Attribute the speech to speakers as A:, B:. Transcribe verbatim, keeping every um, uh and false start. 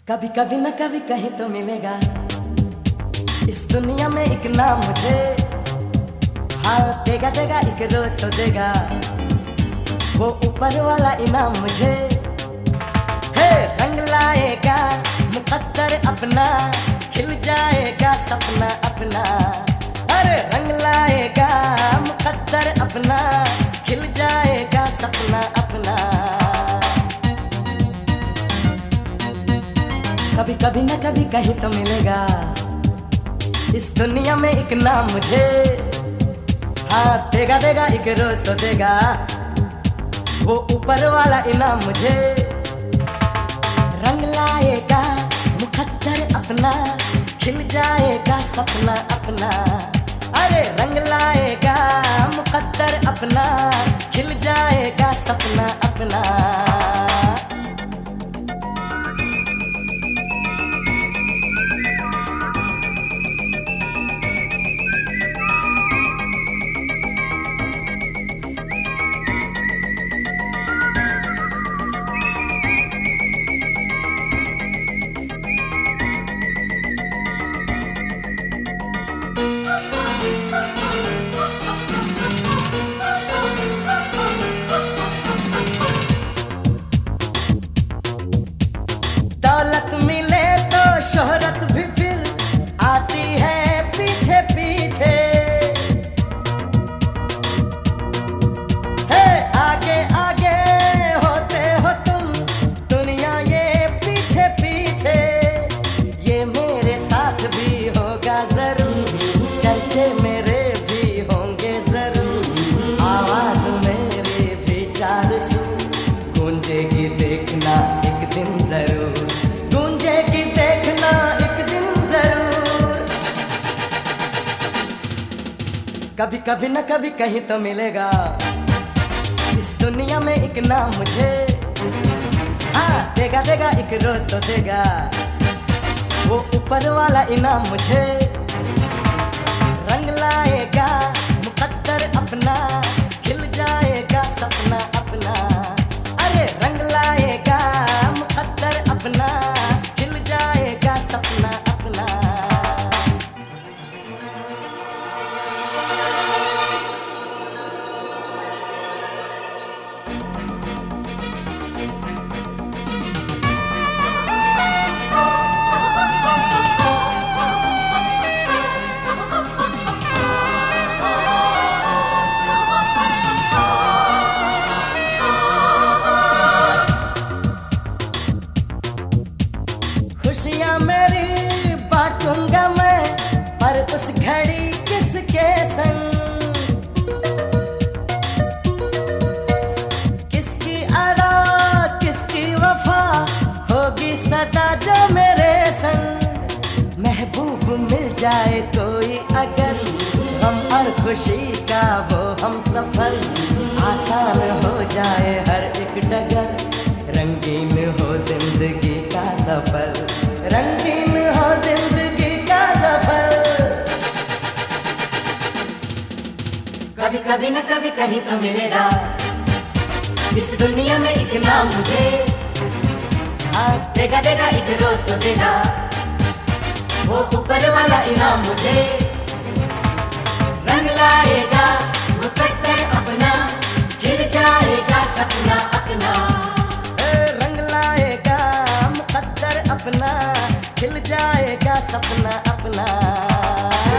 A: कभी कभी न कभी कहीं तो मिलेगा इस दुनिया में एक नाम मुझे। हाँ देगा देगा एक रोज तो देगा वो ऊपर वाला इनाम मुझे। हे रंग लाएगा मुकद्दर अपना, खिल जाएगा सपना अपना। अरे रंग लाएगा मुकद्दर अपना, खिल जाएगा सपना अपना। कभी कभी न कभी कहीं तो मिलेगा इस दुनिया में एक नाम मुझे। हाँ देगा देगा एक रोज तो देगा वो ऊपर वाला इनाम मुझे। रंग लाएगा मुकद्दर अपना, खिल जाएगा सपना अपना। अरे रंग लाएगा मुकद्दर अपना, खिल जाएगा सपना अपना। दौलत मिले तो शोहरत भी फिर आती है पीछे पीछे। है आगे आगे होते हो तुम दुनिया ये पीछे पीछे। ये मेरे साथ भी होगा जरूर, चर्चे मेरे भी होंगे जरूर। आवाज मेरी भी चार सू गूंजेगी देखना एक दिन जरूर, गूंजेगी देखना एक दिन जरूर। कभी कभी न कभी कहीं तो मिलेगा इस दुनिया में एक नाम मुझे। हाँ देगा देगा एक रोज तो देगा वो ऊपर वाला इनाम मुझे। रंग लाएगा मुकद्दर अपना, खिल जाएगा सपना अपना। अरे रंग लाएगा मुकद्दर अपना, खिल जाएगा सपना अपना। खुशियाँ मेरी बांटूंगा मैं, पर उस घड़ी किसके संग। किसकी अदा किसकी वफा होगी सदा जो मेरे संग। महबूब मिल जाए कोई अगर, गम और खुशी का वो हम सफर। आसान हो जाए हर एक डगर, रंगीन हो जिंदगी का सफर, रंगीन हो जिंदगी का सफर। कभी कभी न कभी कहीं तो मिलेगा इस दुनिया में एक नाम मुझे। हाँ देगा देगा एक रोज तो देगा वो ऊपर वाला इनाम मुझे। रंग लाएगा मुकद्दर अपना, खिल जाएगा सपना अपना। अपना खिल जाएगा सपना अपना।